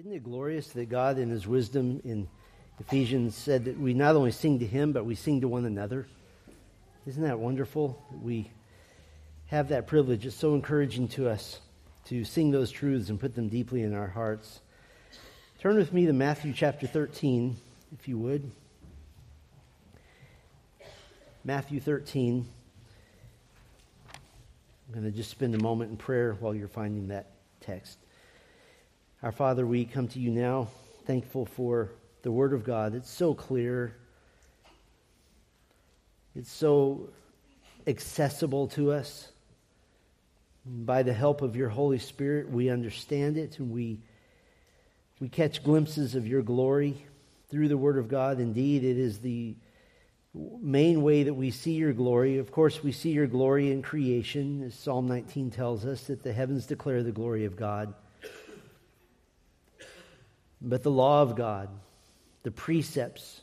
Isn't it glorious that God in His wisdom in Ephesians said that we not only sing to Him, but we sing to one another? Isn't that wonderful? We have that privilege. It's so encouraging to us to sing those truths and put them deeply in our hearts. Turn with me to Matthew chapter 13, if you would. Matthew 13. I'm going to just spend a moment in prayer while you're finding that text. Our Father, we come to you now, thankful for the Word of God. It's so clear. It's so accessible to us. By the help of your Holy Spirit, we understand it, and we catch glimpses of your glory through the Word of God. Indeed, it is the main way that we see your glory. Of course, we see your glory in creation, as Psalm 19 tells us, that the heavens declare the glory of God. But the law of God, the precepts,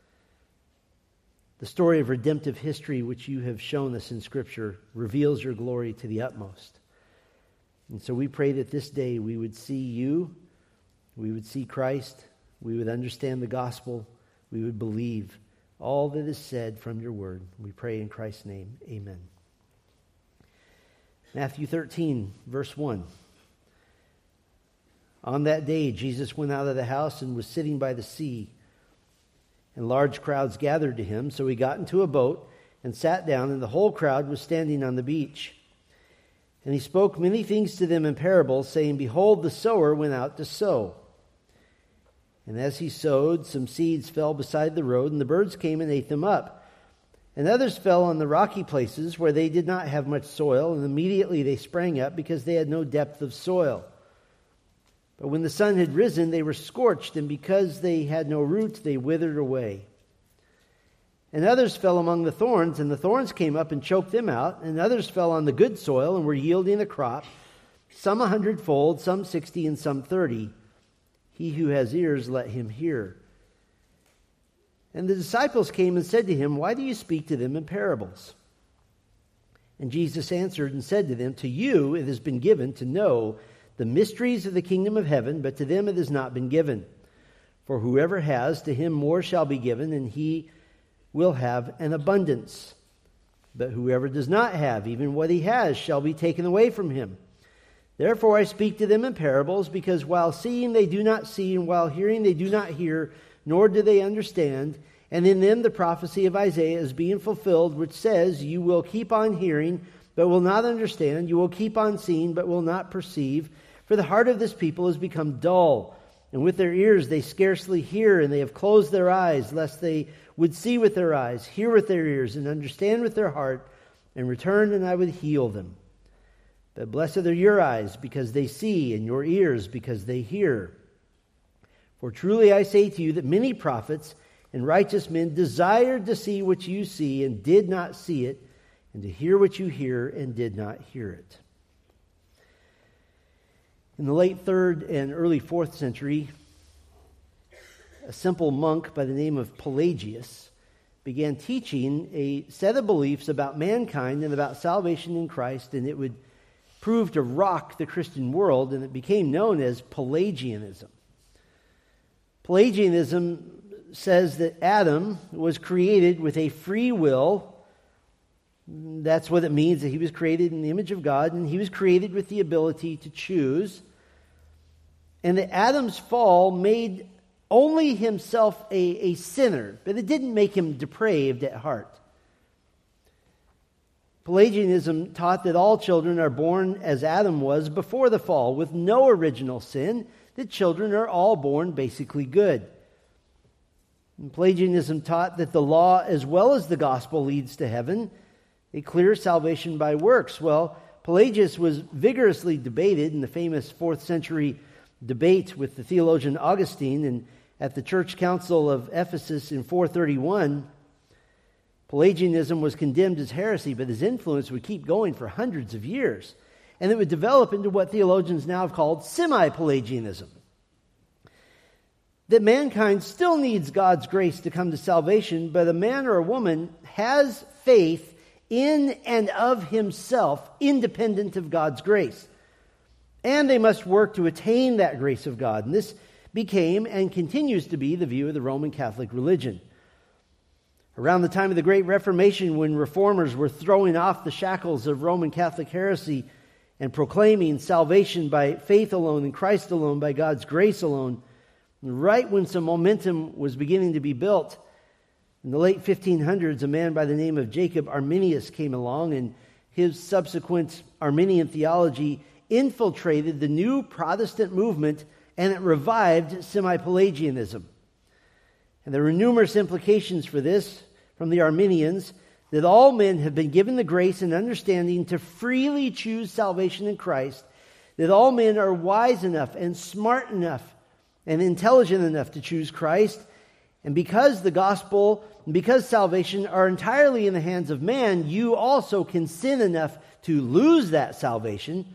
the story of redemptive history which you have shown us in Scripture reveals your glory to the utmost. And so we pray that this day we would see you, we would see Christ, we would understand the gospel, we would believe all that is said from your word. We pray in Christ's name. Amen. Matthew 13, verse 1. On that day, Jesus went out of the house and was sitting by the sea. And large crowds gathered to him, so he got into a boat and sat down, and the whole crowd was standing on the beach. And he spoke many things to them in parables, saying, Behold, the sower went out to sow. And as he sowed, some seeds fell beside the road, and the birds came and ate them up. And others fell on the rocky places where they did not have much soil, and immediately they sprang up because they had no depth of soil. But when the sun had risen, they were scorched, and because they had no root, they withered away. And others fell among the thorns, and the thorns came up and choked them out. And others fell on the good soil and were yielding a crop, some 100-fold, some 60, and some 30. He who has ears, let him hear. And the disciples came and said to him, Why do you speak to them in parables? And Jesus answered and said to them, To you it has been given to know the mysteries of the kingdom of heaven, but to them it has not been given. For whoever has, to him more shall be given, and he will have an abundance. But whoever does not have, even what he has, shall be taken away from him. Therefore I speak to them in parables, because while seeing they do not see, and while hearing they do not hear, nor do they understand. And in them the prophecy of Isaiah is being fulfilled, which says, You will keep on hearing, but will not understand. You will keep on seeing, but will not perceive. For the heart of this people has become dull, and with their ears they scarcely hear, and they have closed their eyes, lest they would see with their eyes, hear with their ears, and understand with their heart, and return, and I would heal them. But blessed are your eyes, because they see, and your ears, because they hear. For truly I say to you that many prophets and righteous men desired to see what you see, and did not see it, and to hear what you hear, and did not hear it. In the late 3rd and early 4th century, a simple monk by the name of Pelagius began teaching a set of beliefs about mankind and about salvation in Christ, and it would prove to rock the Christian world, and it became known as Pelagianism. Pelagianism says that Adam was created with a free will. That's what it means, that he was created in the image of God, and he was created with the ability to choose. And that Adam's fall made only himself a sinner, but it didn't make him depraved at heart. Pelagianism taught that all children are born as Adam was before the fall, with no original sin, that children are all born basically good. And Pelagianism taught that the law as well as the gospel leads to heaven, a clear salvation by works. Well, Pelagius was vigorously debated in the famous 4th century debate with the theologian Augustine, and at the church council of Ephesus in 431, Pelagianism was condemned as heresy, but his influence would keep going for hundreds of years, and it would develop into what theologians now have called semi-Pelagianism. That mankind still needs God's grace to come to salvation, but a man or a woman has faith in and of himself, independent of God's grace. And they must work to attain that grace of God. And this became and continues to be the view of the Roman Catholic religion. Around the time of the Great Reformation, when reformers were throwing off the shackles of Roman Catholic heresy and proclaiming salvation by faith alone in Christ alone, by God's grace alone, right when some momentum was beginning to be built, in the late 1500s, a man by the name of Jacob Arminius came along, and his subsequent Arminian theology infiltrated the new Protestant movement, and it revived semi-Pelagianism. And there were numerous implications for this from the Arminians, that all men have been given the grace and understanding to freely choose salvation in Christ, that all men are wise enough and smart enough and intelligent enough to choose Christ. And because the gospel and because salvation are entirely in the hands of man, you also can sin enough to lose that salvation.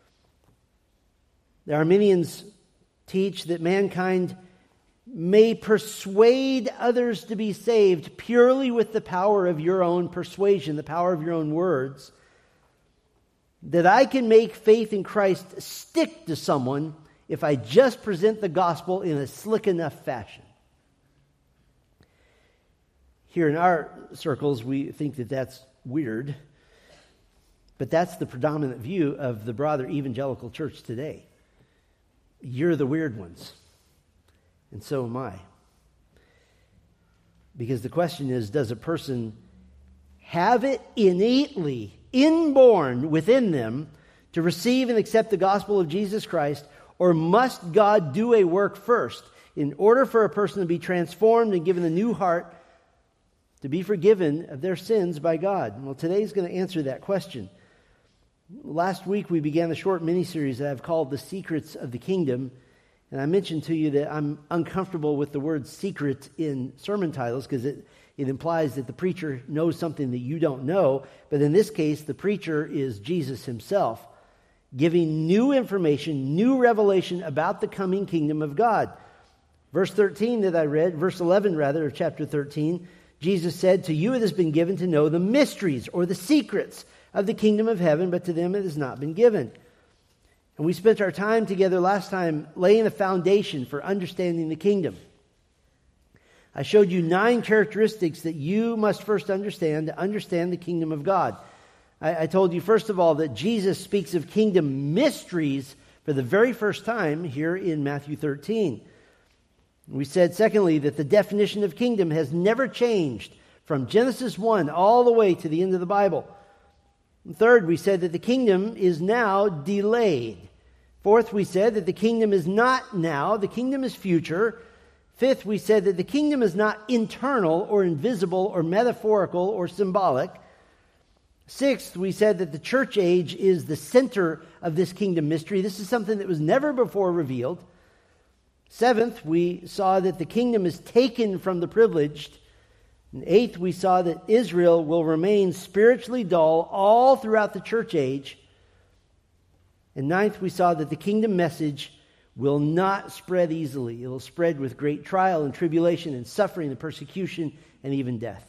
The Arminians teach that mankind may persuade others to be saved purely with the power of your own persuasion, the power of your own words. That I can make faith in Christ stick to someone if I just present the gospel in a slick enough fashion. Here in our circles, we think that that's weird, but that's the predominant view of the broader evangelical church today. You're the weird ones, and so am I. Because the question is, does a person have it innately, inborn within them, to receive and accept the gospel of Jesus Christ, or must God do a work first in order for a person to be transformed and given a new heart, to be forgiven of their sins by God? Well, today's going to answer that question. Last week we began a short mini-series that I've called The Secrets of the Kingdom. And I mentioned to you that I'm uncomfortable with the word secret in sermon titles because it implies that the preacher knows something that you don't know. But in this case, the preacher is Jesus himself, giving new information, new revelation about the coming kingdom of God. Verse 13 that I read, verse 11 rather, of chapter 13, Jesus said, "To you it has been given to know the mysteries," or the secrets, "of the kingdom of heaven, but to them it has not been given." And we spent our time together last time laying a foundation for understanding the kingdom. I showed you 9 characteristics that you must first understand to understand the kingdom of God. I told you, first of all, that Jesus speaks of kingdom mysteries for the very first time here in Matthew 13. We said, secondly, that the definition of kingdom has never changed from Genesis 1 all the way to the end of the Bible. And third, we said that the kingdom is now delayed. Fourth, we said that the kingdom is not now, the kingdom is future. Fifth, we said that the kingdom is not internal or invisible or metaphorical or symbolic. Sixth, we said that the church age is the center of this kingdom mystery. This is something that was never before revealed. Seventh, we saw that the kingdom is taken from the privileged. And eighth, we saw that Israel will remain spiritually dull all throughout the church age. And ninth, we saw that the kingdom message will not spread easily. It will spread with great trial and tribulation and suffering and persecution and even death.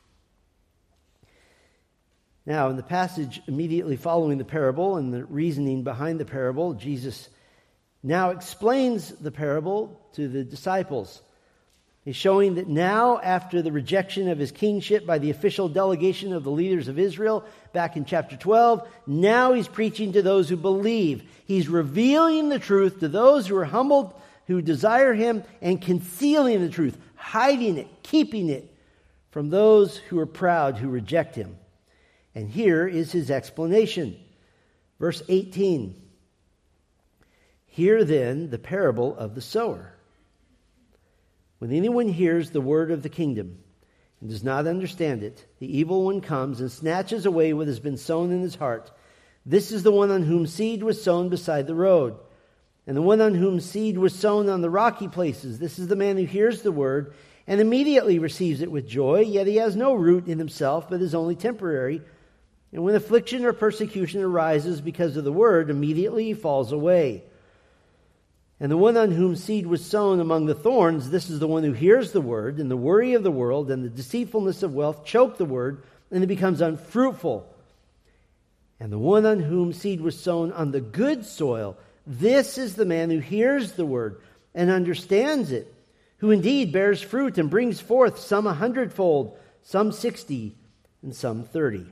Now, in the passage immediately following the parable and the reasoning behind the parable, Jesus now explains the parable to the disciples. He's showing that now, after the rejection of his kingship by the official delegation of the leaders of Israel back in chapter 12, now he's preaching to those who believe. He's revealing the truth to those who are humbled, who desire him, and concealing the truth, hiding it, keeping it from those who are proud, who reject him. And here is his explanation. Verse 18. Hear then the parable of the sower. When anyone hears the word of the kingdom and does not understand it, the evil one comes and snatches away what has been sown in his heart. This is the one on whom seed was sown beside the road. And the one on whom seed was sown on the rocky places, this is the man who hears the word and immediately receives it with joy, yet he has no root in himself, but is only temporary. And when affliction or persecution arises because of the word, immediately he falls away. And the one on whom seed was sown among the thorns, this is the one who hears the word, and the worry of the world and the deceitfulness of wealth choke the word, and it becomes unfruitful. And the one on whom seed was sown on the good soil, this is the man who hears the word, and understands it, who indeed bears fruit and brings forth some 100-fold, some 60, and some 30.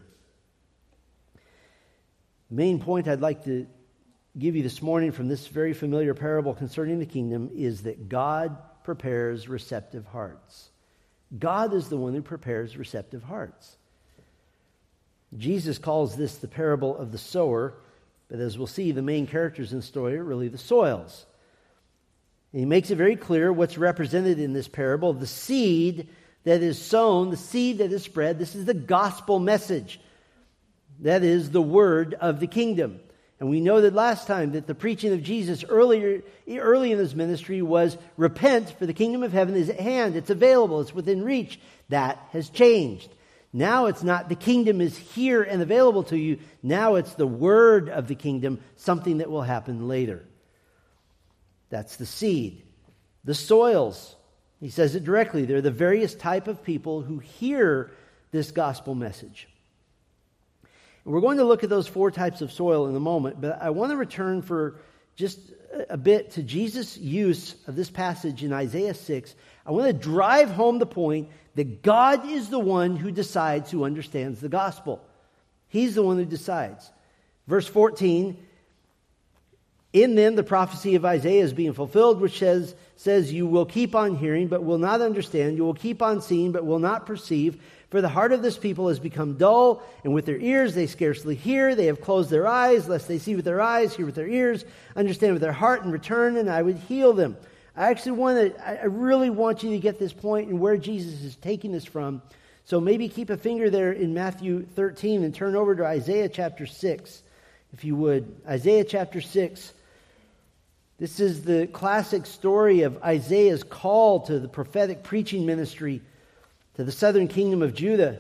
The main point I'd like to give you this morning from this very familiar parable concerning the kingdom is that God prepares receptive hearts. God is the one who prepares receptive hearts. Jesus calls this the parable of the sower, but as we'll see, the main characters in the story are really the soils. And he makes it very clear what's represented in this parable. The seed that is sown, the seed that is spread, this is the gospel message. That is the word of the kingdom. And we know that last time that the preaching of Jesus early in his ministry was repent, for the kingdom of heaven is at hand. It's available. It's within reach. That has changed. Now it's not the kingdom is here and available to you. Now it's the word of the kingdom, something that will happen later. That's the seed. The soils, he says it directly. They're the various type of people who hear this gospel message. We're going to look at those four types of soil in a moment, but I want to return for just a bit to Jesus' use of this passage in Isaiah 6. I want to drive home the point that God is the one who decides who understands the gospel. He's the one who decides. Verse 14, in them the prophecy of Isaiah is being fulfilled, which says, you will keep on hearing, but will not understand. You will keep on seeing, but will not perceive. For the heart of this people has become dull, and with their ears they scarcely hear. They have closed their eyes, lest they see with their eyes, hear with their ears, understand with their heart, and return, and I would heal them. I really want you to get this point and where Jesus is taking this from. So maybe keep a finger there in Matthew 13 and turn over to Isaiah chapter 6, if you would. Isaiah chapter 6. This is the classic story of Isaiah's call to the prophetic preaching ministry to the southern kingdom of Judah.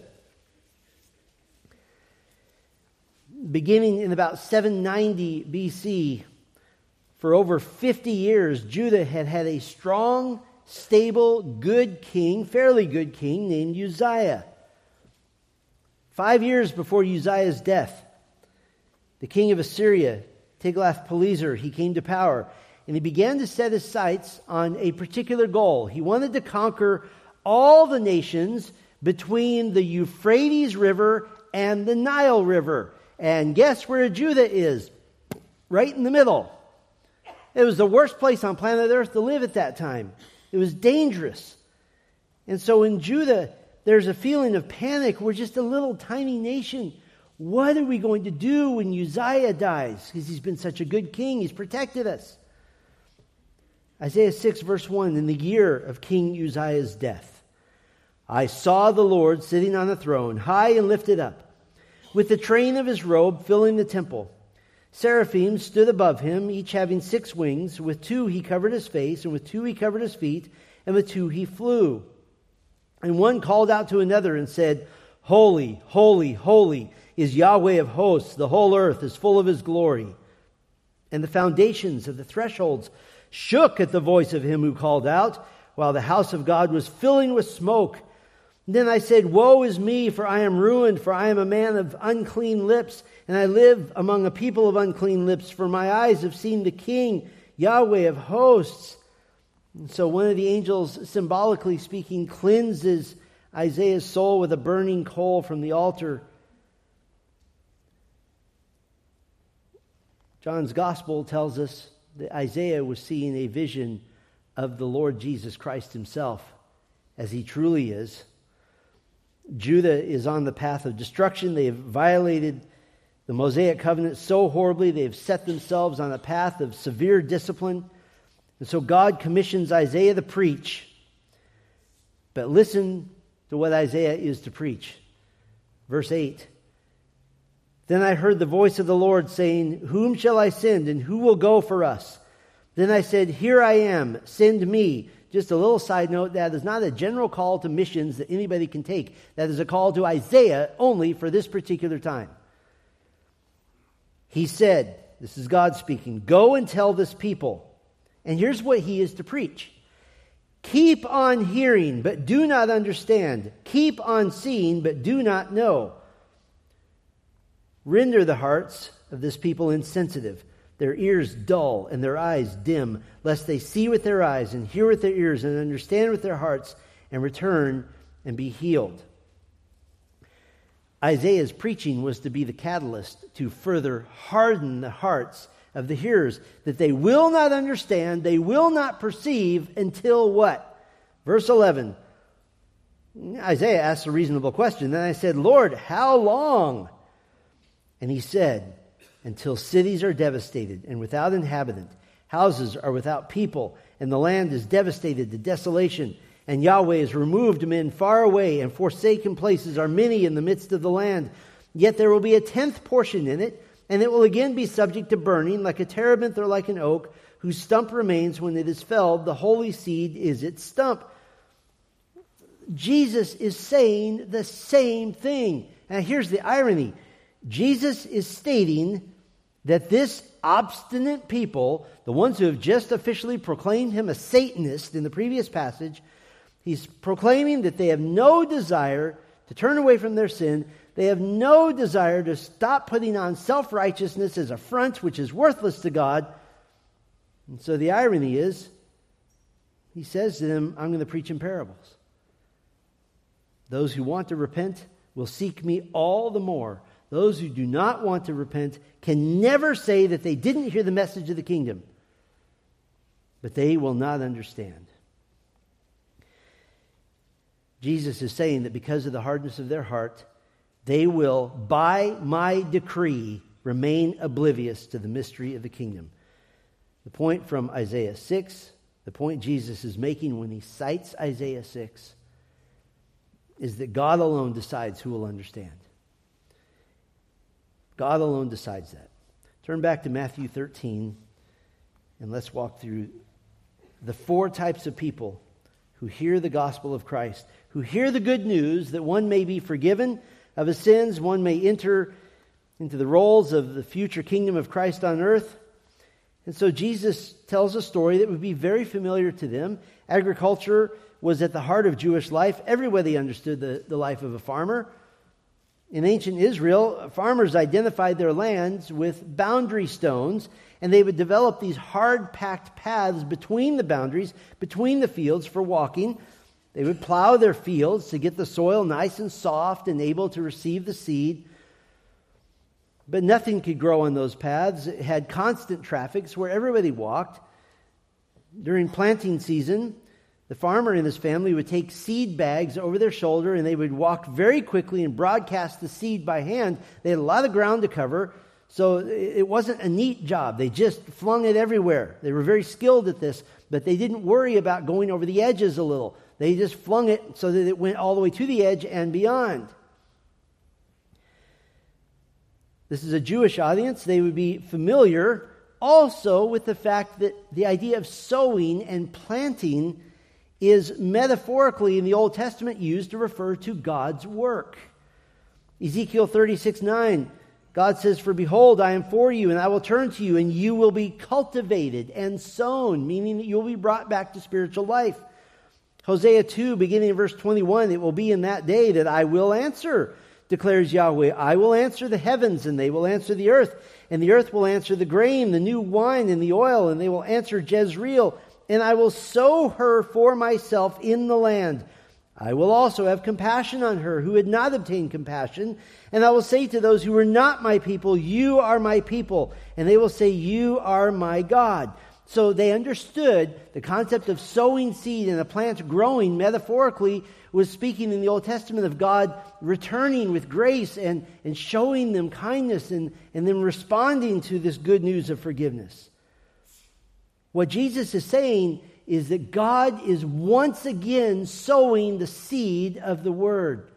Beginning in about 790 BC, for over 50 years, Judah had had a strong, stable, good king, fairly good king, named Uzziah. 5 years before Uzziah's death, the king of Assyria, Tiglath-Pileser, he came to power, and he began to set his sights on a particular goal. He wanted to conquer all the nations between the Euphrates River and the Nile River. And guess where Judah is? Right in the middle. It was the worst place on planet Earth to live at that time. It was dangerous. And so in Judah, there's a feeling of panic. We're just a little tiny nation. What are we going to do when Uzziah dies? Because he's been such a good king. He's protected us. Isaiah 6 verse 1, in the year of King Uzziah's death, I saw the Lord sitting on a throne, high and lifted up, with the train of his robe filling the temple. Seraphim stood above him, each having 6 wings. With 2 he covered his face, and with 2 he covered his feet, and with 2 he flew. And one called out to another and said, Holy, holy, holy is Yahweh of hosts. The whole earth is full of his glory. And the foundations of the thresholds shook at the voice of him who called out, while the house of God was filling with smoke. And then I said, Woe is me, for I am ruined, for I am a man of unclean lips, and I live among a people of unclean lips, for my eyes have seen the King, Yahweh of hosts. And so one of the angels, symbolically speaking, cleanses Isaiah's soul with a burning coal from the altar. John's Gospel tells us that Isaiah was seeing a vision of the Lord Jesus Christ himself, as he truly is. Judah is on the path of destruction. They have violated the Mosaic covenant so horribly. They have set themselves on a path of severe discipline. And so God commissions Isaiah to preach. But listen to what Isaiah is to preach. Verse 8. Then I heard the voice of the Lord saying, Whom shall I send, and who will go for us? Then I said, Here I am, send me. Just a little side note, that is not a general call to missions that anybody can take. That is a call to Isaiah only for this particular time. He said, this is God speaking, Go and tell this people. And here's what he is to preach. Keep on hearing, but do not understand. Keep on seeing, but do not know. Render the hearts of this people insensitive, their ears dull and their eyes dim, lest they see with their eyes and hear with their ears and understand with their hearts and return and be healed. Isaiah's preaching was to be the catalyst to further harden the hearts of the hearers, that they will not understand, they will not perceive until what? Verse 11. Isaiah asks a reasonable question. Then I said, Lord, how long? And he said, until cities are devastated and without inhabitant, houses are without people, and the land is devastated to desolation, and Yahweh has removed men far away, and forsaken places are many in the midst of the land. Yet there will be a 10th portion in it, and it will again be subject to burning, like a terebinth or like an oak, whose stump remains when it is felled. The holy seed is its stump. Jesus is saying the same thing. And here's the irony. Jesus is stating that this obstinate people, the ones who have just officially proclaimed him a Satanist in the previous passage, he's proclaiming that they have no desire to turn away from their sin. They have no desire to stop putting on self-righteousness as a front which is worthless to God. And so the irony is, he says to them, I'm going to preach in parables. Those who want to repent will seek me all the more. Those who do not want to repent can never say that they didn't hear the message of the kingdom. But they will not understand. Jesus is saying that because of the hardness of their heart, they will, by my decree, remain oblivious to the mystery of the kingdom. The point from Isaiah 6, the point Jesus is making when he cites Isaiah 6, is that God alone decides who will understand. God alone decides that. Turn back to Matthew 13, and let's walk through the 4 types of people who hear the gospel of Christ, who hear the good news that one may be forgiven of his sins, one may enter into the roles of the future kingdom of Christ on earth. And so Jesus tells a story that would be very familiar to them. Agriculture was at the heart of Jewish life. Everybody understood the life of a farmer. In ancient Israel, farmers identified their lands with boundary stones, and they would develop these hard-packed paths between the boundaries, between the fields for walking. They would plow their fields to get the soil nice and soft and able to receive the seed. But nothing could grow on those paths. It had constant traffic, so where everybody walked. During planting season, the farmer and his family would take seed bags over their shoulder, and they would walk very quickly and broadcast the seed by hand. They had a lot of ground to cover, so it wasn't a neat job. They just flung it everywhere. They were very skilled at this, but they didn't worry about going over the edges a little. They just flung it so that it went all the way to the edge and beyond. This is a Jewish audience. They would be familiar also with the fact that the idea of sowing and planting is metaphorically in the Old Testament used to refer to God's work. Ezekiel 36:9, God says, "For behold, I am for you, and I will turn to you, and you will be cultivated and sown," meaning that you will be brought back to spiritual life. Hosea 2, beginning in verse 21, "It will be in that day that I will answer, declares Yahweh. I will answer the heavens, and they will answer the earth, and the earth will answer the grain, the new wine, and the oil, and they will answer Jezreel. And I will sow her for myself in the land. I will also have compassion on her who had not obtained compassion. And I will say to those who were not my people, you are my people. And they will say, you are my God." So they understood the concept of sowing seed and a plant growing metaphorically was speaking in the Old Testament of God returning with grace and showing them kindness and then responding to this good news of forgiveness. What Jesus is saying is that God is once again sowing the seed of the Word.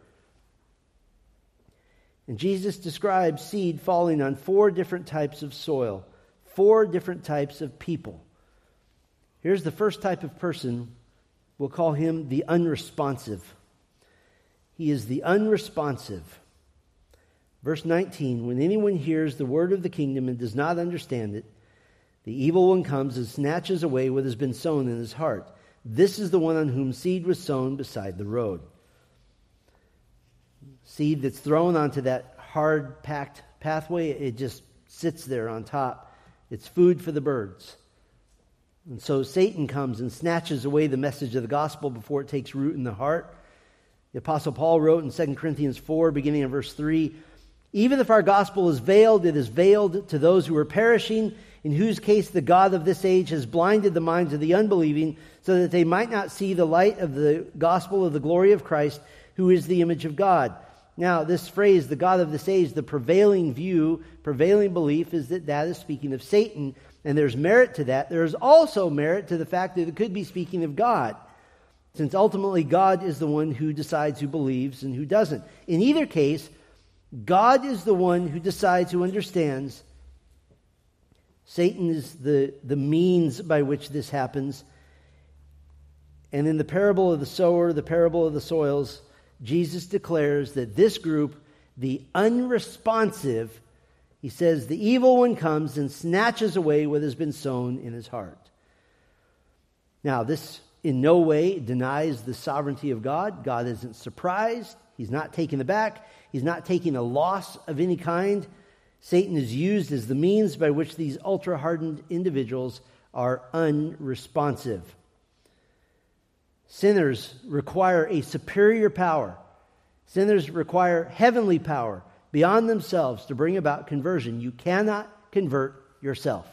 And Jesus describes seed falling on 4 different types of soil, 4 different types of people. Here's the first type of person. We'll call him the unresponsive. He is the unresponsive. Verse 19, "When anyone hears the word of the kingdom and does not understand it, the evil one comes and snatches away what has been sown in his heart. This is the one on whom seed was sown beside the road." Seed that's thrown onto that hard-packed pathway, it just sits there on top It's food for the birds. And so Satan comes and snatches away the message of the gospel before it takes root in the heart. The Apostle Paul wrote in 2 Corinthians 4, beginning in verse 3, "Even if our gospel is veiled, it is veiled to those who are perishing, in whose case the God of this age has blinded the minds of the unbelieving, so that they might not see the light of the gospel of the glory of Christ, who is the image of God." Now, this phrase, the God of this age, the prevailing view, prevailing belief is that is speaking of Satan, and there's merit to that. There is also merit to the fact that it could be speaking of God, since ultimately God is the one who decides who believes and who doesn't. In either case, God is the one who decides, who understands. Satan is the means by which this happens. And in the parable of the sower, the parable of the soils, Jesus declares that this group, the unresponsive, he says, the evil one comes and snatches away what has been sown in his heart. Now, this in no way denies the sovereignty of God. God isn't surprised. He's not taken aback. He's not taking a loss of any kind. Satan is used as the means by which these ultra-hardened individuals are unresponsive. Sinners require a superior power. Sinners require heavenly power beyond themselves to bring about conversion. You cannot convert yourself.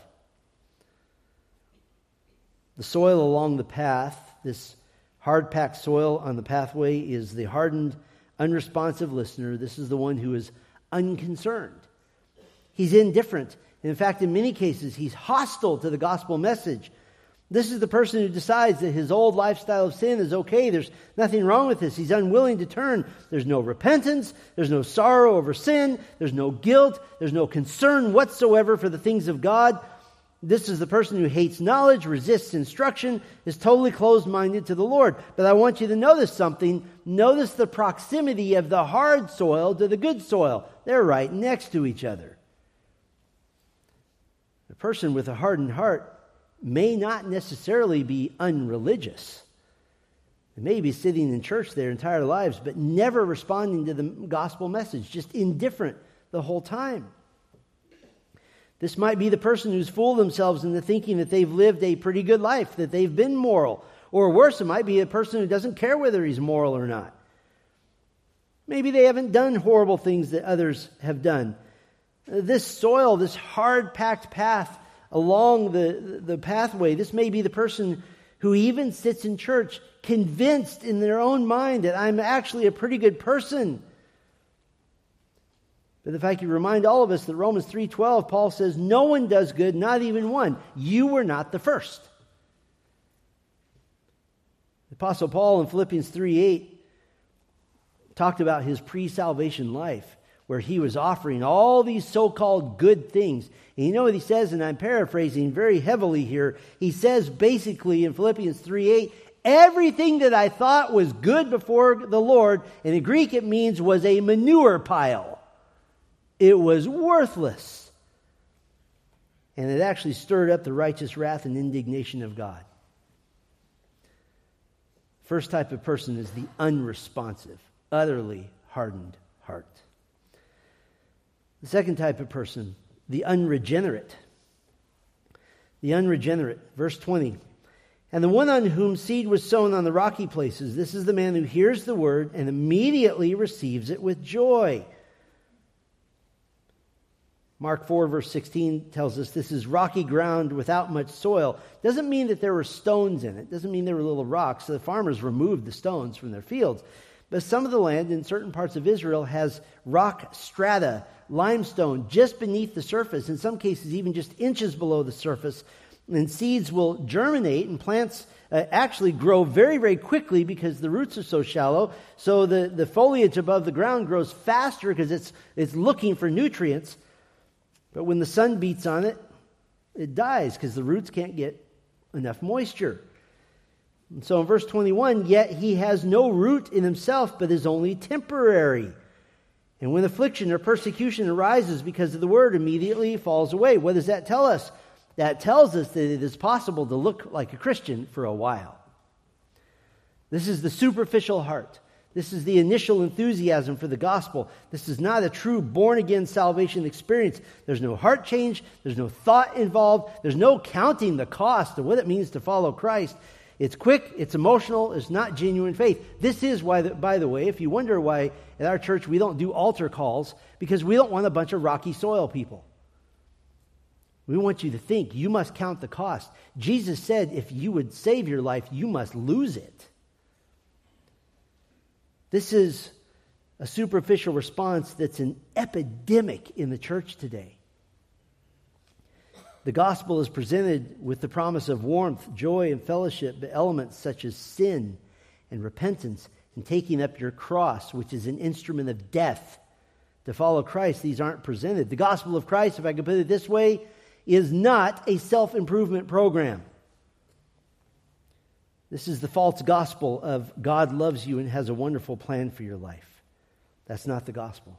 The soil along the path, this hard-packed soil on the pathway, is the hardened, unresponsive listener. This is the one who is unconcerned. He's indifferent. In fact, in many cases, he's hostile to the gospel message. This is the person who decides that his old lifestyle of sin is okay. There's nothing wrong with this. He's unwilling to turn. There's no repentance. There's no sorrow over sin. There's no guilt. There's no concern whatsoever for the things of God. This is the person who hates knowledge, resists instruction, is totally closed-minded to the Lord. But I want you to notice something. Notice the proximity of the hard soil to the good soil. They're right next to each other. The person with a hardened heart may not necessarily be unreligious. They may be sitting in church their entire lives, but never responding to the gospel message, just indifferent the whole time. This might be the person who's fooled themselves into thinking that they've lived a pretty good life, that they've been moral. Or worse, it might be a person who doesn't care whether he's moral or not. Maybe they haven't done horrible things that others have done. This soil, this hard-packed path along the pathway, this may be the person who even sits in church convinced in their own mind that I'm actually a pretty good person. But if I could remind all of us that Romans 3:12, Paul says, no one does good, not even one. You were not the first. The Apostle Paul in Philippians 3:8 talked about his pre-salvation life, where he was offering all these so-called good things. And you know what he says, and I'm paraphrasing very heavily here. He says basically in Philippians 3:8, everything that I thought was good before the Lord, in the Greek it means was a manure pile. It was worthless. And it actually stirred up the righteous wrath and indignation of God. First type of person is the unresponsive, utterly hardened heart. The second type of person, the unregenerate. The unregenerate. Verse 20. And the one on whom seed was sown on the rocky places, this is the man who hears the word and immediately receives it with joy. Mark 4 verse 16 tells us this is rocky ground without much soil. Doesn't mean that there were stones in it. Doesn't mean there were little rocks. So the farmers removed the stones from their fields. But some of the land in certain parts of Israel has rock strata, limestone, just beneath the surface, in some cases even just inches below the surface. And seeds will germinate, and plants actually grow very, very quickly because the roots are so shallow. So the foliage above the ground grows faster because it's looking for nutrients. But when the sun beats on it, it dies because the roots can't get enough moisture. And so in verse 21, yet he has no root in himself, but is only temporary. And when affliction or persecution arises because of the word, immediately he falls away. What does that tell us? That tells us that it is possible to look like a Christian for a while. This is the superficial heart. This is the initial enthusiasm for the gospel. This is not a true born-again salvation experience. There's no heart change. There's no thought involved. There's no counting the cost of what it means to follow Christ. It's quick. It's emotional. It's not genuine faith. This is why, by the way, if you wonder why at our church we don't do altar calls, because we don't want a bunch of rocky soil people. We want you to think you must count the cost. Jesus said if you would save your life, you must lose it. This is a superficial response that's an epidemic in the church today. The gospel is presented with the promise of warmth, joy, and fellowship, but elements such as sin and repentance and taking up your cross, which is an instrument of death. To follow Christ, these aren't presented. The gospel of Christ, if I could put it this way, is not a self-improvement program. This is the false gospel of God loves you and has a wonderful plan for your life. That's not the gospel.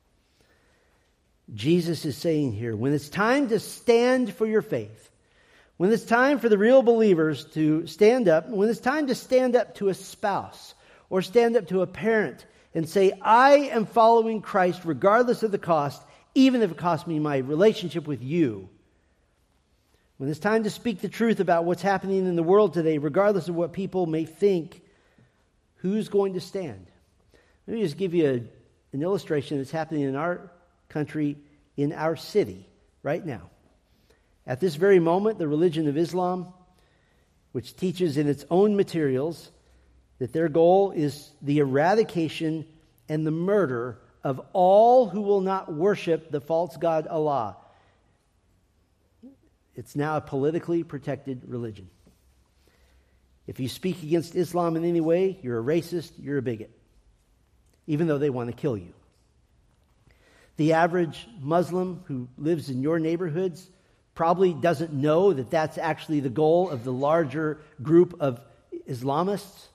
Jesus is saying here, when it's time to stand for your faith, when it's time for the real believers to stand up, when it's time to stand up to a spouse or stand up to a parent and say, I am following Christ regardless of the cost, even if it costs me my relationship with you. When it's time to speak the truth about what's happening in the world today, regardless of what people may think, who's going to stand? Let me just give you an illustration that's happening in our country, in our city, right now. At this very moment, the religion of Islam, which teaches in its own materials that their goal is the eradication and the murder of all who will not worship the false god Allah. It's now a politically protected religion. If you speak against Islam in any way, you're a racist, you're a bigot, even though they want to kill you. The average Muslim who lives in your neighborhoods probably doesn't know that that's actually the goal of the larger group of Islamists.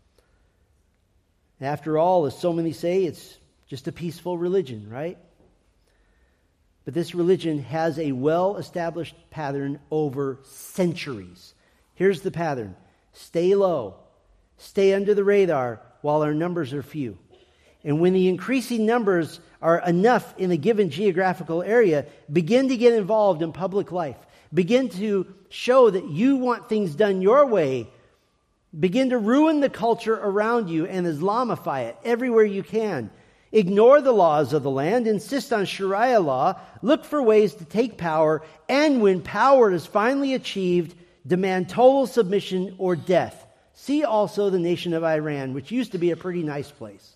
After all, as so many say, it's just a peaceful religion, right? But this religion has a well-established pattern over centuries. Here's the pattern. Stay low. Stay under the radar while our numbers are few. And when the increasing numbers are enough in a given geographical area, begin to get involved in public life. Begin to show that you want things done your way. Begin to ruin the culture around you and Islamify it everywhere you can. Ignore the laws of the land, insist on Sharia law, look for ways to take power, and when power is finally achieved, demand total submission or death. See also the nation of Iran, which used to be a pretty nice place.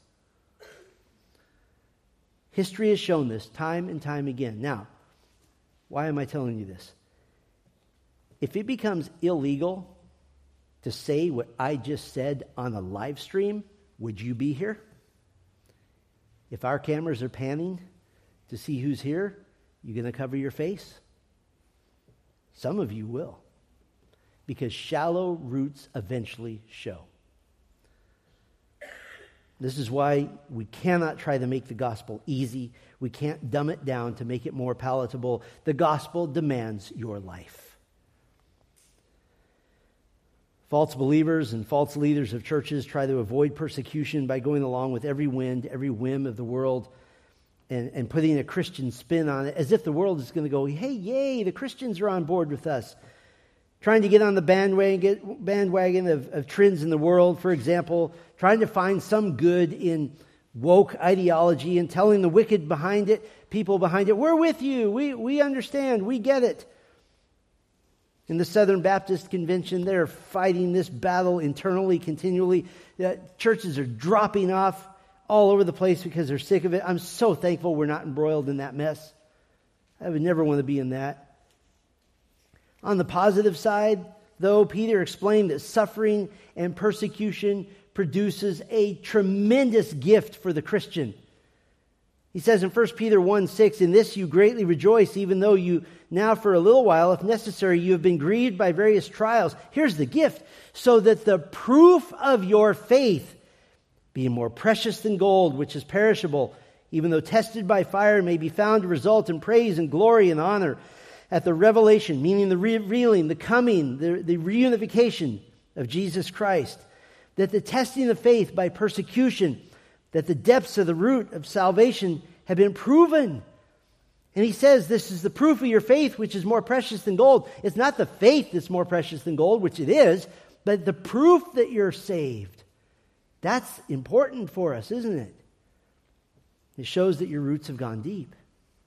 History has shown this time and time again. Now, why am I telling you this? If it becomes illegal to say what I just said on a live stream, would you be here? If our cameras are panning to see who's here, you going to cover your face? Some of you will, because shallow roots eventually show. This is why we cannot try to make the gospel easy. We can't dumb it down to make it more palatable. The gospel demands your life. False believers and false leaders of churches try to avoid persecution by going along with every wind, every whim of the world, and putting a Christian spin on it, as if the world is going to go, hey, yay, the Christians are on board with us. Trying to get on the bandwagon of trends in the world, for example, trying to find some good in woke ideology and telling the wicked behind it, people behind it, we're with you, we understand, we get it. In the Southern Baptist Convention, they're fighting this battle internally, continually. Churches are dropping off all over the place because they're sick of it. I'm so thankful we're not embroiled in that mess. I would never want to be in that. On the positive side, though, Peter explained that suffering and persecution produces a tremendous gift for the Christian. He says in 1 Peter 1:6, in this you greatly rejoice, even though you now for a little while, if necessary, you have been grieved by various trials. Here's the gift, so that the proof of your faith, being more precious than gold, which is perishable, even though tested by fire, may be found to result in praise and glory and honor at the revelation, meaning the revealing, the coming, the reunification of Jesus Christ. that the testing of faith by persecution, that the depths of the root of salvation have been proven. And he says, this is the proof of your faith, which is more precious than gold. It's not the faith that's more precious than gold, which it is, but the proof that you're saved. That's important for us, isn't it? It shows that your roots have gone deep.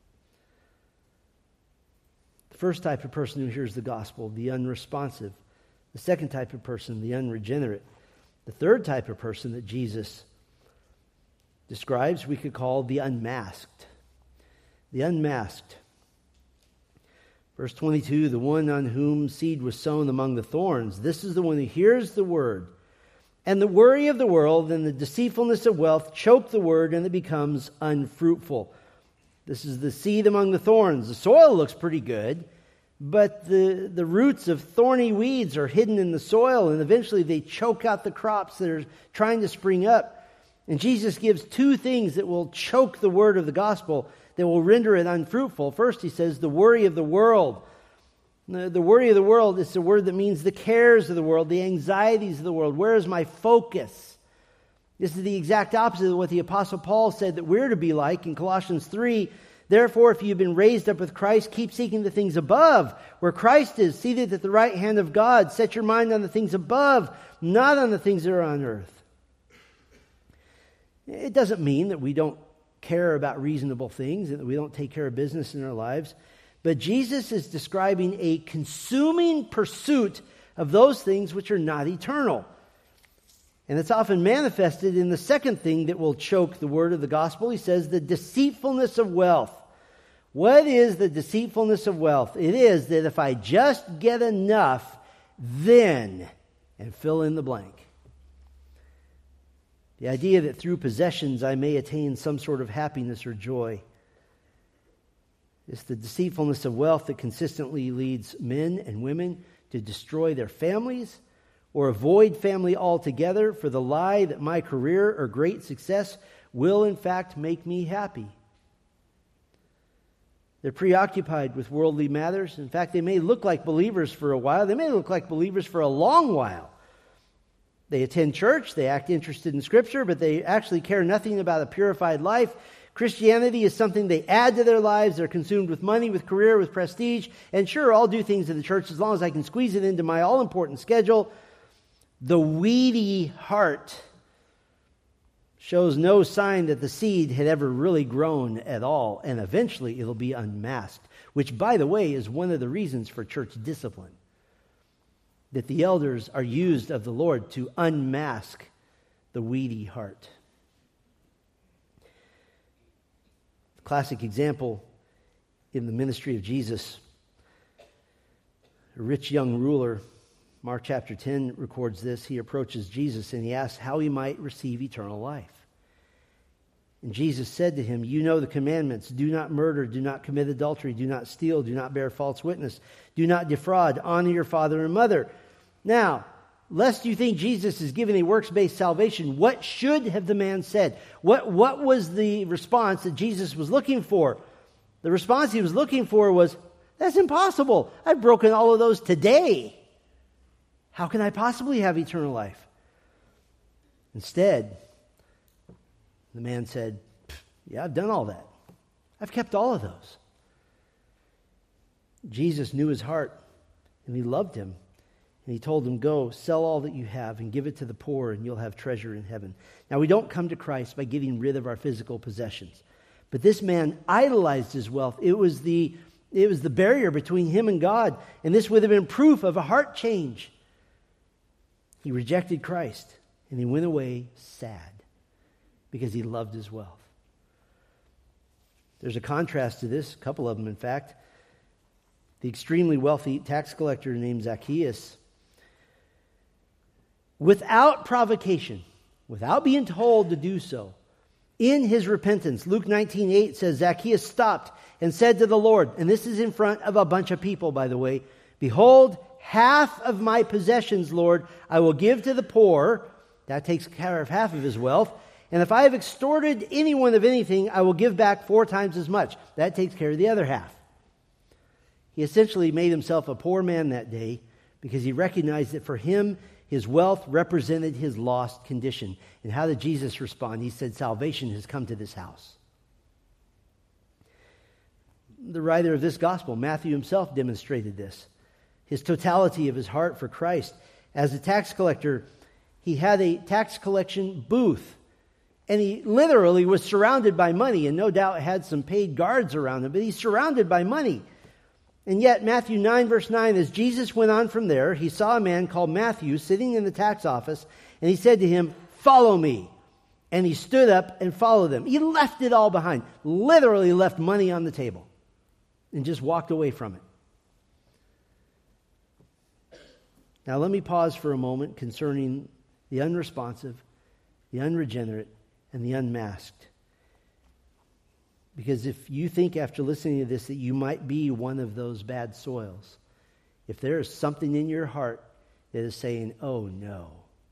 The first type of person who hears the gospel, the unresponsive. The second type of person, the unregenerate. The third type of person that Jesus describes, we could call the unmasked. The unmasked. Verse 22, the one on whom seed was sown among the thorns. This is the one who hears the word. And the worry of the world and the deceitfulness of wealth choke the word, and it becomes unfruitful. This is the seed among the thorns. The soil looks pretty good, but the roots of thorny weeds are hidden in the soil, and eventually they choke out the crops that are trying to spring up. And Jesus gives two things that will choke the word of the gospel, that will render it unfruitful. First, he says, the worry of the world. The worry of the world is the word that means the cares of the world, the anxieties of the world. Where is my focus? This is the exact opposite of what the Apostle Paul said that we're to be like in Colossians 3. Therefore, if you've been raised up with Christ, keep seeking the things above, where Christ is, seated at the right hand of God. Set your mind on the things above, not on the things that are on earth. It doesn't mean that we don't care about reasonable things, that we don't take care of business in our lives. But Jesus is describing a consuming pursuit of those things which are not eternal. And it's often manifested in the second thing that will choke the word of the gospel. He says the deceitfulness of wealth. What is the deceitfulness of wealth? It is that if I just get enough, then, and fill in the blank. The idea that through possessions I may attain some sort of happiness or joy. It's the deceitfulness of wealth that consistently leads men and women to destroy their families or avoid family altogether for the lie that my career or great success will in fact make me happy. They're preoccupied with worldly matters. In fact, they may look like believers for a while. They may look like believers for a long while. They attend church, they act interested in Scripture, but they actually care nothing about a purified life. Christianity is something they add to their lives. They're consumed with money, with career, with prestige. And sure, I'll do things in the church as long as I can squeeze it into my all-important schedule. The weedy heart shows no sign that the seed had ever really grown at all. And eventually it'll be unmasked, which, by the way, is one of the reasons for church discipline. That the elders are used of the Lord to unmask the weedy heart. Classic example in the ministry of Jesus. A rich young ruler, Mark chapter 10 records this. He approaches Jesus and he asks how he might receive eternal life. And Jesus said to him, you know the commandments. Do not murder, do not commit adultery, do not steal, do not bear false witness, do not defraud, honor your father and mother. Now, lest you think Jesus is giving a works-based salvation, what should have the man said? What was the response that Jesus was looking for? The response he was looking for was, that's impossible. I've broken all of those today. How can I possibly have eternal life? Instead, the man said, yeah, I've done all that. I've kept all of those. Jesus knew his heart, and he loved him. And he told him, go, sell all that you have and give it to the poor, and you'll have treasure in heaven. Now, we don't come to Christ by getting rid of our physical possessions. But this man idolized his wealth. It was the barrier between him and God. And this would have been proof of a heart change. He rejected Christ, and he went away sad because he loved his wealth. There's a contrast to this, a couple of them, in fact. The extremely wealthy tax collector named Zacchaeus, without provocation, without being told to do so, in his repentance, Luke 19:8 says, Zacchaeus stopped and said to the Lord, and this is in front of a bunch of people, by the way, behold, half of my possessions, Lord, I will give to the poor. That takes care of half of his wealth. And if I have extorted anyone of anything, I will give back 4 times as much. That takes care of the other half. He essentially made himself a poor man that day because he recognized that for him, His wealth represented his lost condition. And how did Jesus respond? He said, salvation has come to this house. The writer of this gospel, Matthew himself, demonstrated this. His totality of his heart for Christ. As a tax collector, he had a tax collection booth. And he literally was surrounded by money, and no doubt had some paid guards around him, but he's surrounded by money. And yet, Matthew 9, verse 9, as Jesus went on from there, he saw a man called Matthew sitting in the tax office, and he said to him, follow me. And he stood up and followed them. He left it all behind, literally left money on the table, and just walked away from it. Now, let me pause for a moment concerning the unresponsive, the unregenerate, and the unmasked. Because if you think after listening to this that you might be one of those bad soils, if there is something in your heart that is saying, oh no,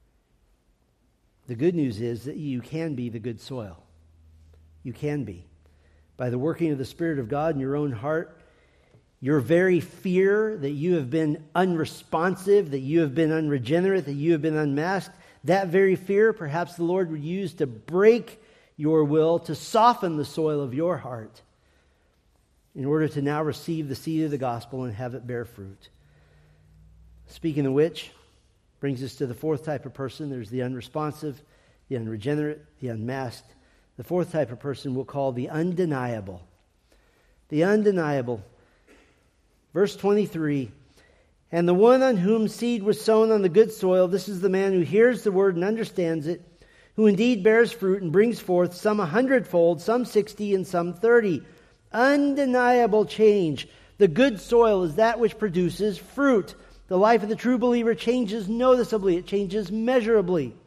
the good news is that you can be the good soil. You can be. By the working of the Spirit of God in your own heart, your very fear that you have been unresponsive, that you have been unregenerate, that you have been unmasked, that very fear, perhaps the Lord would use to break your will, to soften the soil of your heart in order to now receive the seed of the gospel and have it bear fruit. Speaking of which, brings us to the fourth type of person. There's the unresponsive, the unregenerate, the unmasked. The fourth type of person we'll call the undeniable. The undeniable. Verse 23, and the one on whom seed was sown on the good soil, this is the man who hears the word and understands it, who indeed bears fruit and brings forth some 100-fold, some 60, and some 30. Undeniable change. The good soil is that which produces fruit. The life of the true believer changes noticeably. It changes measurably.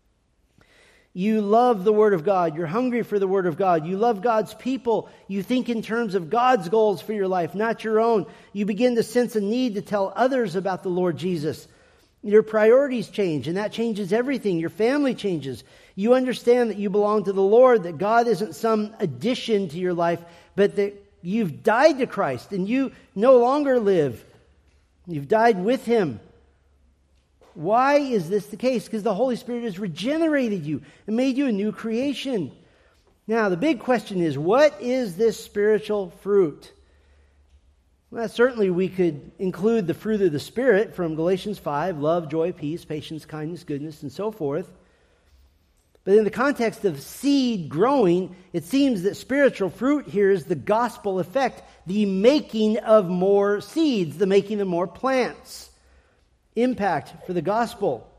You love the Word of God. You're hungry for the Word of God. You love God's people. You think in terms of God's goals for your life, not your own. You begin to sense a need to tell others about the Lord Jesus. Your priorities change, and that changes everything. Your family changes. You understand that you belong to the Lord, that God isn't some addition to your life, but that you've died to Christ, and you no longer live. You've died with Him. Why is this the case? Because the Holy Spirit has regenerated you and made you a new creation. Now, the big question is, what is this spiritual fruit? Well, certainly we could include the fruit of the Spirit from Galatians 5, love, joy, peace, patience, kindness, goodness, and so forth. But in the context of seed growing, it seems that spiritual fruit here is the gospel effect, the making of more seeds, the making of more plants. Impact for the gospel.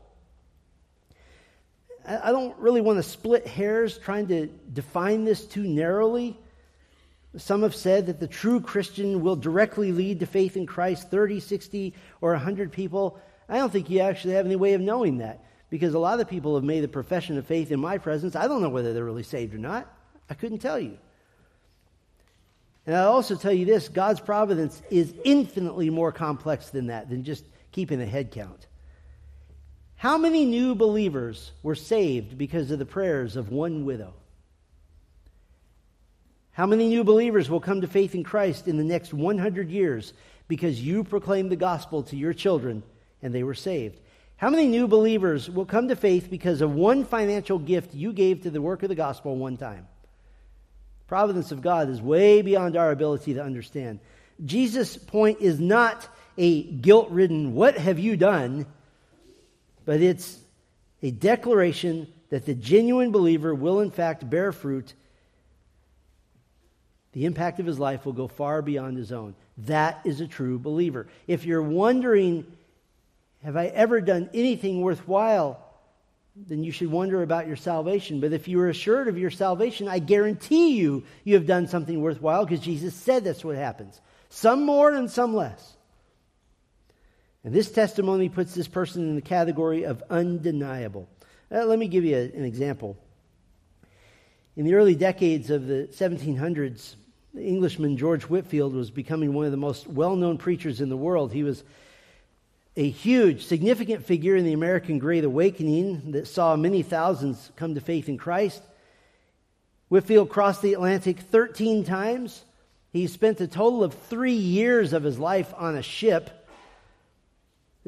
I don't really want to split hairs trying to define this too narrowly. Some have said that the true Christian will directly lead to faith in Christ 30, 60, or 100 people. I don't think you actually have any way of knowing that, because a lot of people have made a profession of faith in my presence. I don't know whether they're really saved or not. I couldn't tell you. And I'll also tell you this, God's providence is infinitely more complex than that, than just keeping a head count. How many new believers were saved because of the prayers of one widow? How many new believers will come to faith in Christ in the next 100 years because you proclaimed the gospel to your children and they were saved? How many new believers will come to faith because of one financial gift you gave to the work of the gospel one time? The providence of God is way beyond our ability to understand. Jesus' point is not a guilt-ridden, what have you done? But it's a declaration that the genuine believer will in fact bear fruit. The impact of his life will go far beyond his own. That is a true believer. If you're wondering, have I ever done anything worthwhile? Then you should wonder about your salvation. But if you are assured of your salvation, I guarantee you have done something worthwhile, because Jesus said that's what happens. Some more and some less. And this testimony puts this person in the category of undeniable. Let me give you an example. In the early decades of the 1700s, the Englishman George Whitefield was becoming one of the most well-known preachers in the world. He was a huge, significant figure in the American Great Awakening that saw many thousands come to faith in Christ. Whitefield crossed the Atlantic 13 times. He spent a total of 3 years of his life on a ship.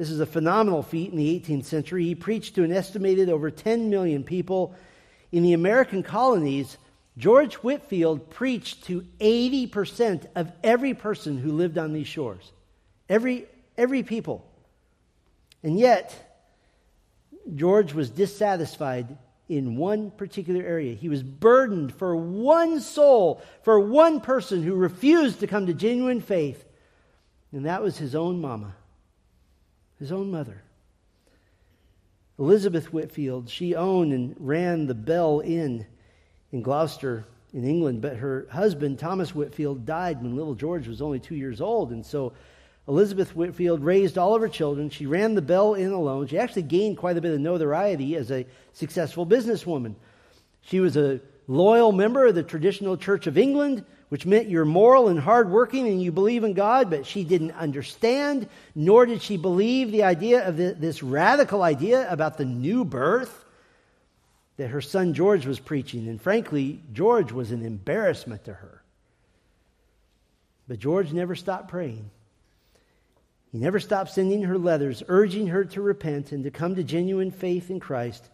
This is a phenomenal feat in the 18th century. He preached to an estimated over 10 million people. In the American colonies, George Whitefield preached to 80% of every person who lived on these shores. Every people. And yet, George was dissatisfied in one particular area. He was burdened for one soul, for one person who refused to come to genuine faith. And that was his own mama, his own mother. Elizabeth Whitefield, she owned and ran the Bell Inn in Gloucester in England, but her husband, Thomas Whitefield, died when little George was only 2 years old. And so Elizabeth Whitefield raised all of her children. She ran the Bell Inn alone. She actually gained quite a bit of notoriety as a successful businesswoman. She was a loyal member of the traditional Church of England, which meant you're moral and hardworking and you believe in God, but she didn't understand, nor did she believe the idea of this radical idea about the new birth that her son George was preaching. And frankly, George was an embarrassment to her. But George never stopped praying. He never stopped sending her letters, urging her to repent and to come to genuine faith in Christ.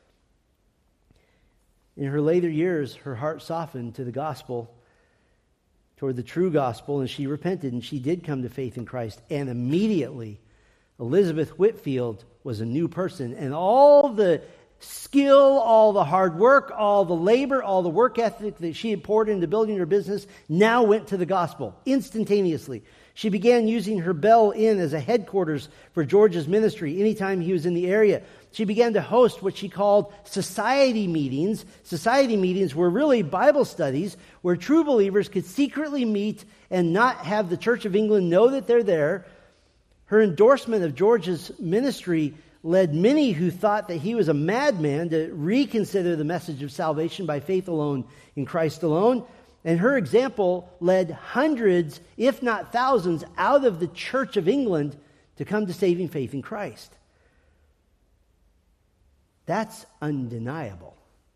In her later years, her heart softened to the gospel, toward the true gospel, and she repented, and she did come to faith in Christ. And immediately, Elizabeth Whitefield was a new person, and all the skill, all the hard work, all the labor, all the work ethic that she had poured into building her business now went to the gospel instantaneously. She began using her Bell Inn as a headquarters for George's ministry anytime he was in the area. She began to host what she called society meetings. Society meetings were really Bible studies where true believers could secretly meet and not have the Church of England know that they're there. Her endorsement of George's ministry led many who thought that he was a madman to reconsider the message of salvation by faith alone in Christ alone. And her example led hundreds, if not thousands, out of the Church of England to come to saving faith in Christ. That's undeniable.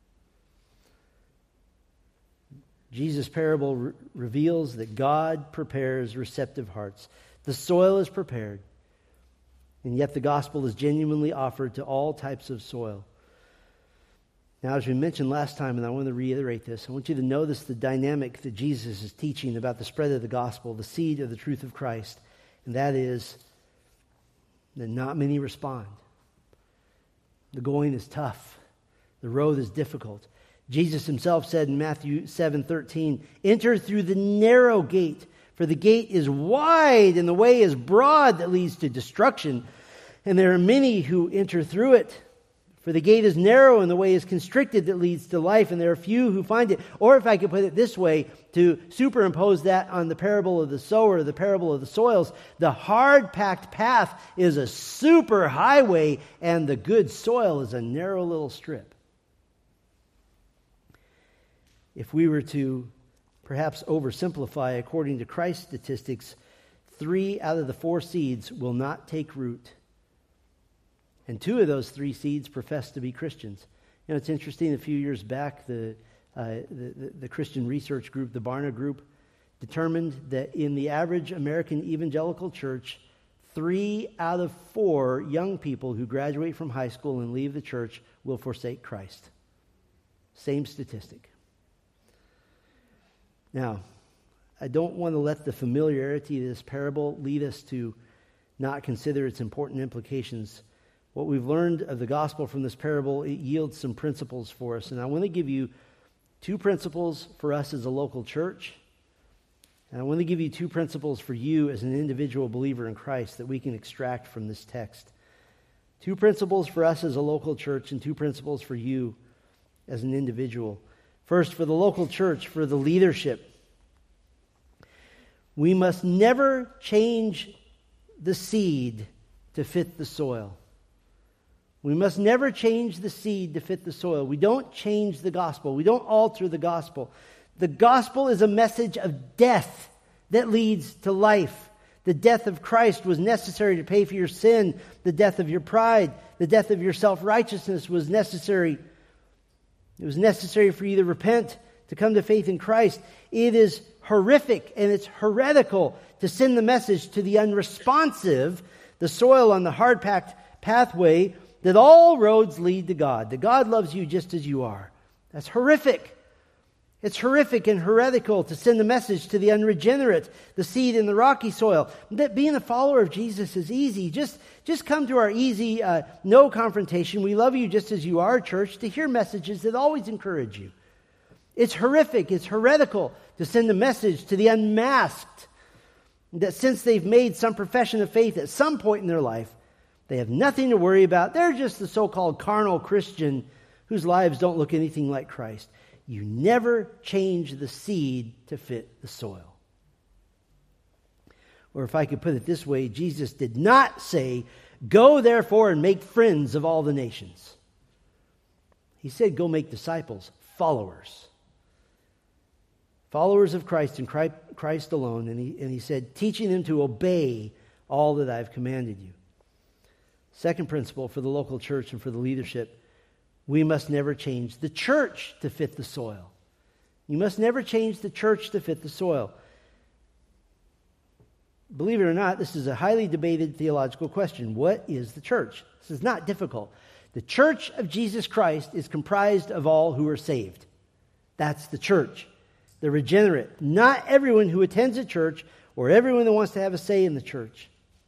Jesus' parable reveals that God prepares receptive hearts. The soil is prepared, and yet the gospel is genuinely offered to all types of soil. Now, as we mentioned last time, and I want to reiterate this, I want you to notice the dynamic that Jesus is teaching about the spread of the gospel, the seed of the truth of Christ, and that is that not many respond. The going is tough. The road is difficult. Jesus himself said in Matthew 7:13, "Enter through the narrow gate, for the gate is wide and the way is broad that leads to destruction, and there are many who enter through it. For the gate is narrow and the way is constricted that leads to life, and there are few who find it." Or if I could put it this way, to superimpose that on the parable of the sower, the parable of the soils, the hard-packed path is a super highway, and the good soil is a narrow little strip. If we were to perhaps oversimplify, according to Christ's statistics, 3 out of the 4 seeds will not take root. And 2 of those 3 seeds profess to be Christians. You know, it's interesting, a few years back, the Christian research group, the Barna Group, determined that in the average American evangelical church, 3 out of 4 young people who graduate from high school and leave the church will forsake Christ. Same statistic. Now, I don't want to let the familiarity of this parable lead us to not consider its important implications. What we've learned of the gospel from this parable, it yields some principles for us. And I want to give you 2 principles for us as a local church. And I want to give you 2 principles for you as an individual believer in Christ that we can extract from this text. 2 principles for us as a local church and 2 principles for you as an individual. First, for the local church, for the leadership. We must never change the seed to fit the soil. We must never change the seed to fit the soil. We don't change the gospel. We don't alter the gospel. The gospel is a message of death that leads to life. The death of Christ was necessary to pay for your sin. The death of your pride, the death of your self-righteousness was necessary. It was necessary for you to repent, to come to faith in Christ. It is horrific and it's heretical to send the message to the unresponsive, the soil on the hard-packed pathway that all roads lead to God, that God loves you just as you are. That's horrific. It's horrific and heretical to send a message to the unregenerate, the seed in the rocky soil. That being a follower of Jesus is easy. Just come to our easy, no confrontation, we love you just as you are, church, to hear messages that always encourage you. It's horrific, it's heretical to send a message to the unmasked, that since they've made some profession of faith at some point in their life, they have nothing to worry about. They're just the so-called carnal Christian whose lives don't look anything like Christ. You never change the seed to fit the soil. Or if I could put it this way, Jesus did not say, "Go therefore and make friends of all the nations." He said, "Go make disciples, followers." Followers of Christ and Christ alone. And he said, teaching them to obey all that I've commanded you. Second principle for the local church and for the leadership: we must never change the church to fit the soil. You must never change the church to fit the soil. Believe it or not, this is a highly debated theological question. What is the church? This is not difficult. The church of Jesus Christ is comprised of all who are saved. That's the church. The regenerate. Not everyone who attends a church or everyone that wants to have a say in the church.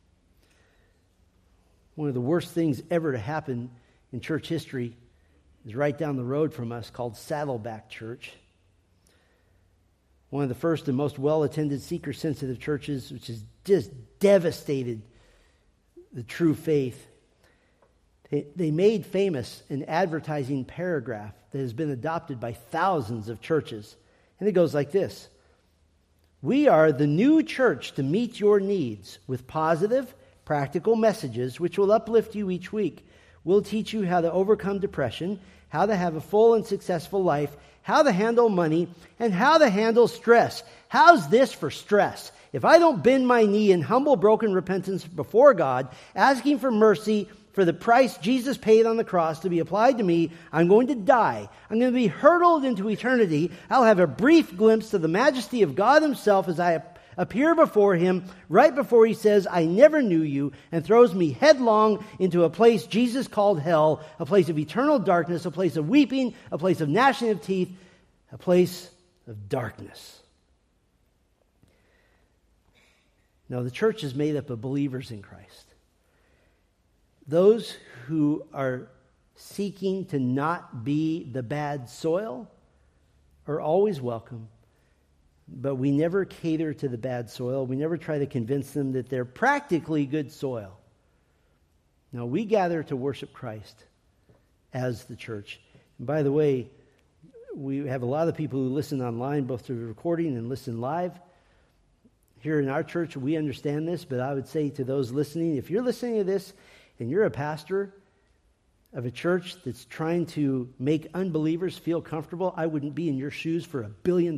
One of the worst things ever to happen in church history is right down the road from us, called Saddleback Church. One of the first and most well-attended seeker-sensitive churches, which has just devastated the true faith. They made famous an advertising paragraph that has been adopted by thousands of churches. And it goes like this: "We are the new church to meet your needs with positive, practical messages which will uplift you each week. We'll teach you how to overcome depression, how to have a full and successful life, how to handle money, and how to handle stress." How's this for stress? If I don't bend my knee in humble, broken repentance before God, asking for mercy for the price Jesus paid on the cross to be applied to me, I'm going to die. I'm going to be hurtled into eternity. I'll have a brief glimpse of the majesty of God himself as I appear before him right before he says, "I never knew you," and throws me headlong into a place Jesus called hell, a place of eternal darkness, a place of weeping, a place of gnashing of teeth, a place of darkness. No, the church is made up of believers in Christ. Those who are seeking to not be the bad soil are always welcome. But we never cater to the bad soil. We never try to convince them that they're practically good soil. No, we gather to worship Christ as the church. And by the way, we have a lot of people who listen online, both to the recording and listen live. Here in our church, we understand this, but I would say to those listening, if you're listening to this and you're a pastor of a church that's trying to make unbelievers feel comfortable, I wouldn't be in your shoes for $1 billion.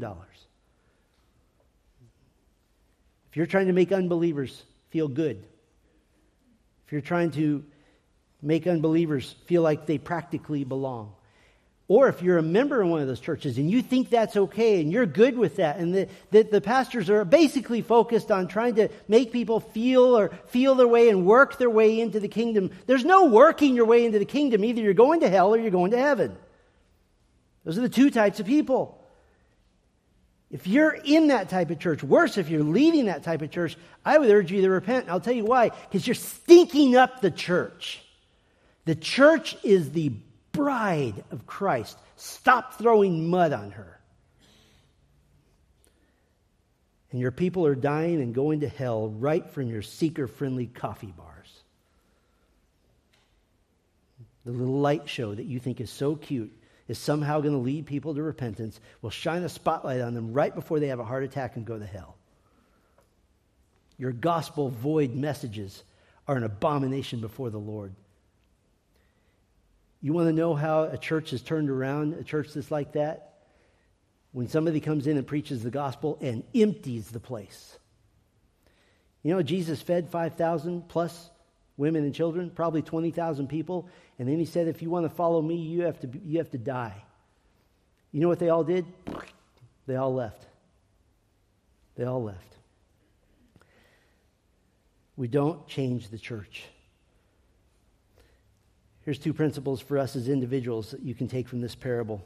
If you're trying to make unbelievers feel good, if you're trying to make unbelievers feel like they practically belong, or if you're a member in one of those churches and you think that's okay and you're good with that, and that the pastors are basically focused on trying to make people feel their way and work their way into the kingdom, there's no working your way into the kingdom. Either you're going to hell or you're going to heaven. Those are the two types of people. If you're in that type of church, worse, if you're leading that type of church, I would urge you to repent. I'll tell you why. Because you're stinking up the church. The church is the bride of Christ. Stop throwing mud on her. And your people are dying and going to hell right from your seeker-friendly coffee bars. The little light show that you think is so cute is somehow going to lead people to repentance, will shine a spotlight on them right before they have a heart attack and go to hell. Your gospel-void messages are an abomination before the Lord. You want to know how a church is turned around, a church that's like that? When somebody comes in and preaches the gospel and empties the place. You know, Jesus fed 5,000 plus women and children, probably 20,000 people. And then he said, if you want to follow me, you have to die. You know what they all did? They all left. They all left. we don't change the church. Here's 2 principles for us as individuals that you can take from this parable.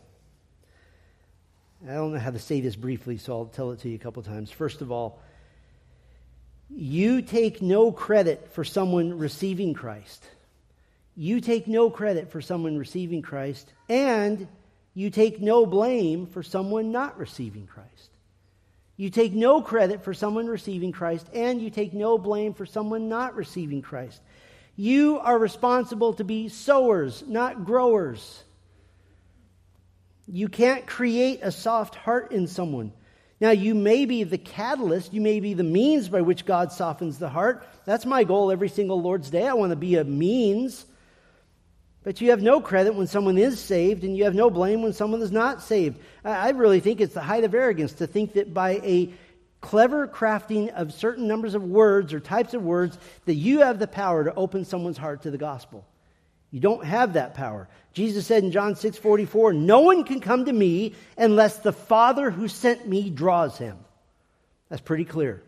I don't know how to say this briefly, so I'll tell it to you a couple times. First of all, you take no credit for someone receiving Christ. You take no credit for someone receiving Christ, and you take no blame for someone not receiving Christ. You take no credit for someone receiving Christ, and you take no blame for someone not receiving Christ. You are responsible to be sowers, not growers. You can't create a soft heart in someone. Now, you may be the catalyst. You may be the means by which God softens the heart. That's my goal every single Lord's Day. I want to be a means. But you have no credit when someone is saved, and you have no blame when someone is not saved. I really think it's the height of arrogance to think that by a clever crafting of certain numbers of words or types of words that you have the power to open someone's heart to the gospel. You don't have that power. Jesus said in John 6:44, "No one can come to me unless the Father who sent me draws him." That's pretty clear.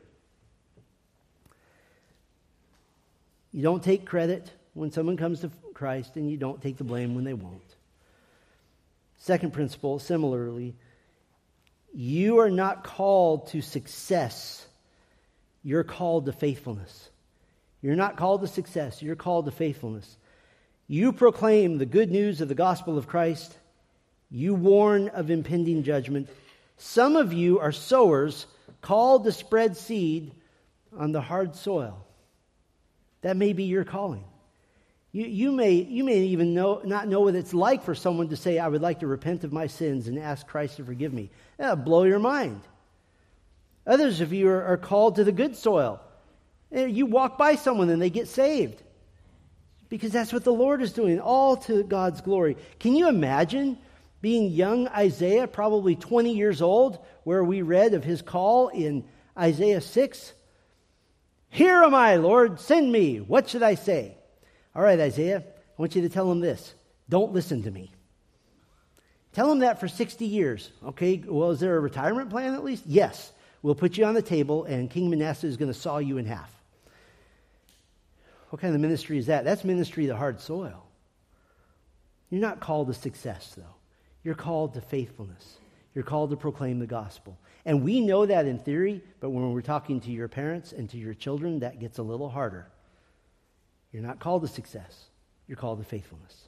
You don't take credit when someone comes to Christ, and you don't take the blame when they won't. Second principle, similarly, you are not called to success. You're called to faithfulness. You're not called to success. You're called to faithfulness. You proclaim the good news of the gospel of Christ. You warn of impending judgment. Some of you are sowers called to spread seed on the hard soil. That may be your calling. You may even not know what it's like for someone to say, "I would like to repent of my sins and ask Christ to forgive me." That'll blow your mind. Others of you are called to the good soil. You walk by someone and they get saved. Because that's what the Lord is doing, all to God's glory. Can you imagine being young Isaiah, probably 20 years old, where we read of his call in Isaiah 6? "Here am I, Lord, send me. What should I say?" All right, Isaiah, I want you to tell him this. "Don't listen to me." Tell him that for 60 years. Okay, well, is there a retirement plan at least? Yes. We'll put you on the table, and King Manasseh is going to saw you in half. What kind of ministry is that? That's ministry of the hard soil. You're not called to success, though. You're called to faithfulness. You're called to proclaim the gospel. And we know that in theory, but when we're talking to your parents and to your children, that gets a little harder. You're not called to success. You're called to faithfulness.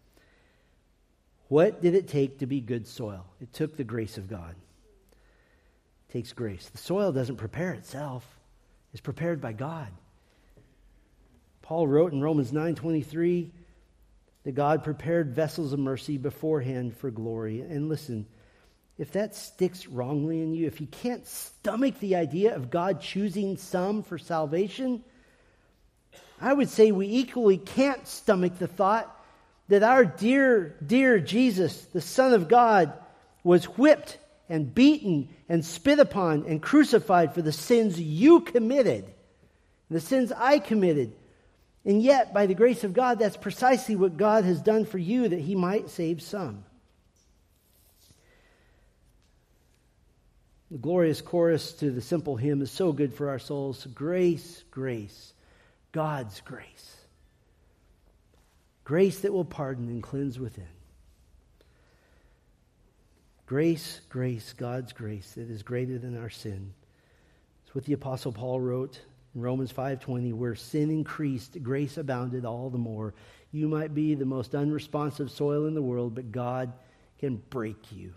What did it take to be good soil? It took the grace of God. It takes grace. The soil doesn't prepare itself. It's prepared by God. Paul wrote in Romans 9:23 that God prepared vessels of mercy beforehand for glory. And listen, if that sticks wrongly in you, if you can't stomach the idea of God choosing some for salvation, I would say we equally can't stomach the thought that our dear, dear Jesus, the Son of God, was whipped and beaten and spit upon and crucified for the sins you committed, the sins I committed. And yet, by the grace of God, that's precisely what God has done for you, that he might save some. The glorious chorus to the simple hymn is so good for our souls. Grace, grace, God's grace. Grace that will pardon and cleanse within. Grace, grace, God's grace that is greater than our sin. It's what the Apostle Paul wrote in Romans 5:20, where sin increased, grace abounded all the more. You might be the most unresponsive soil in the world, but God can break you.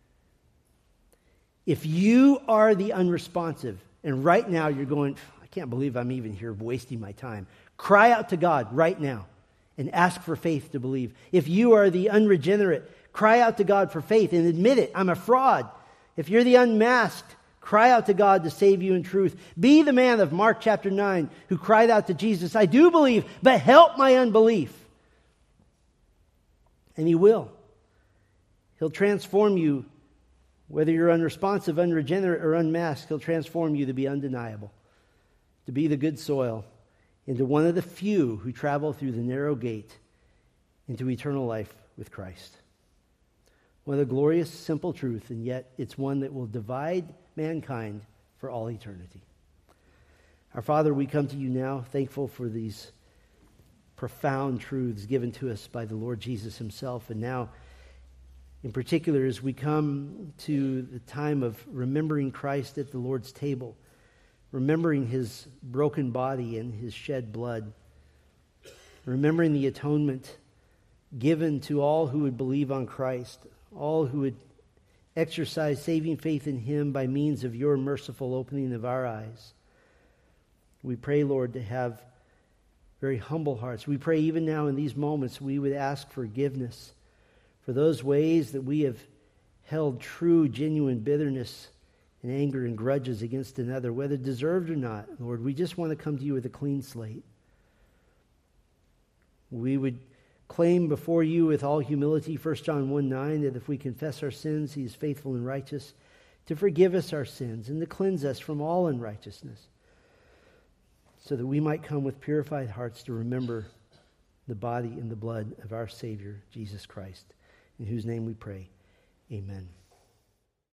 If you are the unresponsive, and right now you're going, "I can't believe I'm even here wasting my time," cry out to God right now and ask for faith to believe. If you are the unregenerate, cry out to God for faith and admit it. I'm a fraud. If you're the unmasked, cry out to God to save you in truth. Be the man of Mark chapter 9 who cried out to Jesus, "I do believe, but help my unbelief." And he will. He'll transform you, whether you're unresponsive, unregenerate, or unmasked. He'll transform you to be undeniable, to be the good soil, into one of the few who travel through the narrow gate into eternal life with Christ. What a glorious, simple truth, and yet it's one that will divide mankind for all eternity. Our Father, we come to you now thankful for these profound truths given to us by the Lord Jesus himself. And now, in particular, as we come to the time of remembering Christ at the Lord's table, remembering his broken body and his shed blood, remembering the atonement given to all who would believe on Christ, all who would exercise saving faith in him by means of your merciful opening of our eyes. We pray, Lord, to have very humble hearts. We pray even now in these moments we would ask forgiveness for those ways that we have held true, genuine bitterness and anger and grudges against another, whether deserved or not. Lord, we just want to come to you with a clean slate. We would claim before you with all humility, 1 John 1:9, that if we confess our sins, he is faithful and righteous to forgive us our sins and to cleanse us from all unrighteousness, so that we might come with purified hearts to remember the body and the blood of our Savior, Jesus Christ, in whose name we pray. Amen.